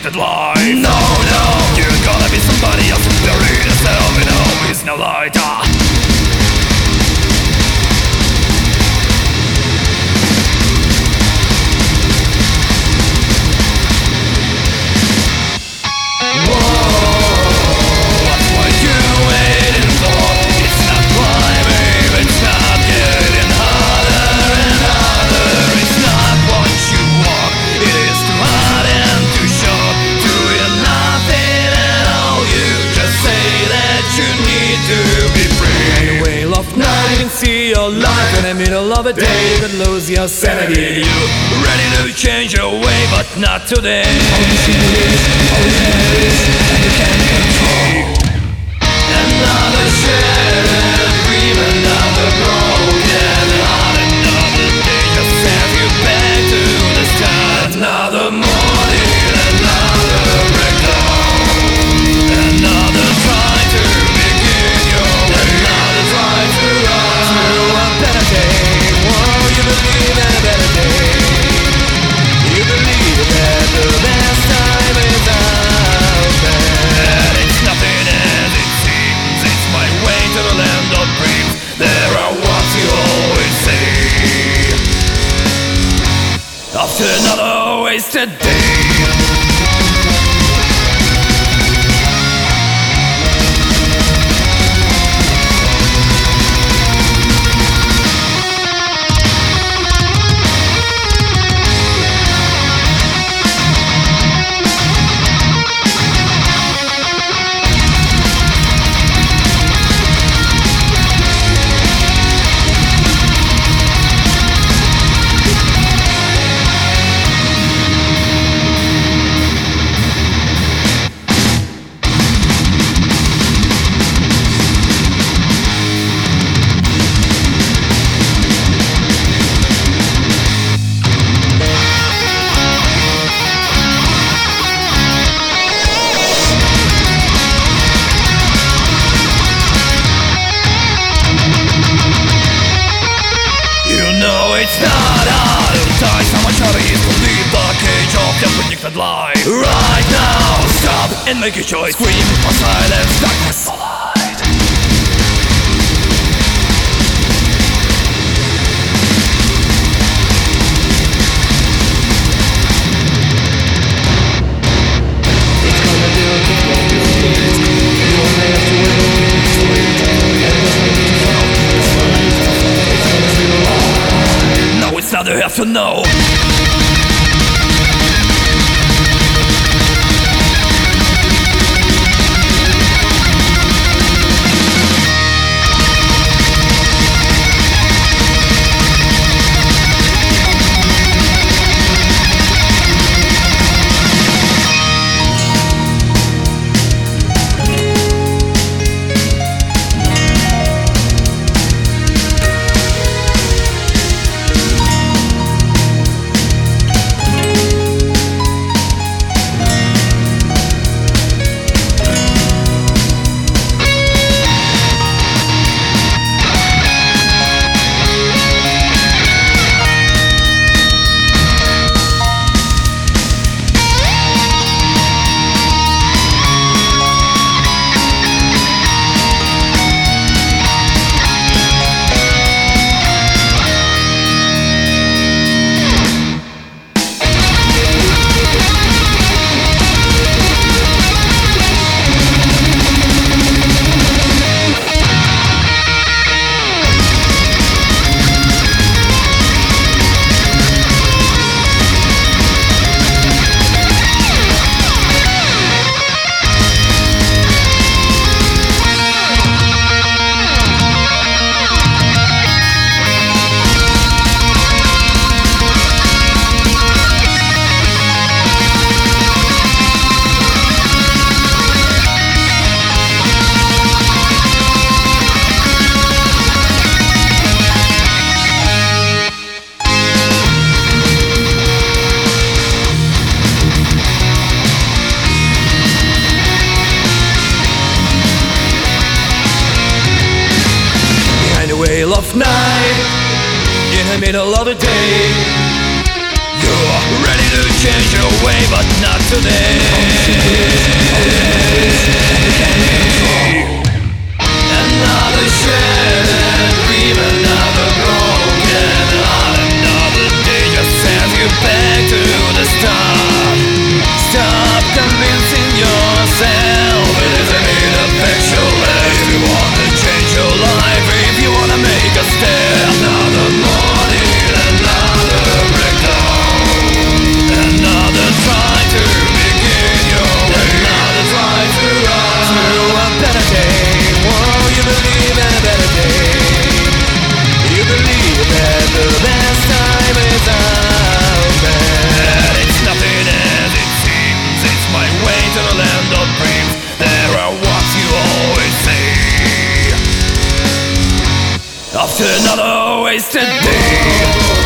predicted life. No, no, you're gonna be somebody else and bury yourself in a hole with no light. See your life in the middle of a day, you could lose your sanity. You ready to change your way, but not today. All you see is, and you can't control. Another shattered dream, another broken heart, another day just sends you back to the start. Another morning, another breakdown, another try to begin your way, another try to run. After another wasted day. It's not hard to die, so much harder is to leave the cage of the predicted life. Right now, stop and make a choice. Scream or silence, darkness or light. It's gonna do it, you only have to wait. It's not you have to know. Of night, in the middle of the day, You're ready to change your way, but not today. Another shattered dream, another broken heart, another day just sends you back to the start. Stop convincing yourself it is an ineffectual life. If you wanna change your life, if you wanna make a step, another morning, another breakdown, another try to begin your way, another try to run to a better day. Oh, you believe in a better day. You believe that the best time is out there. And it's nothing as it seems. It's my way to the land of dreams. There are what you always say. After another wasted day.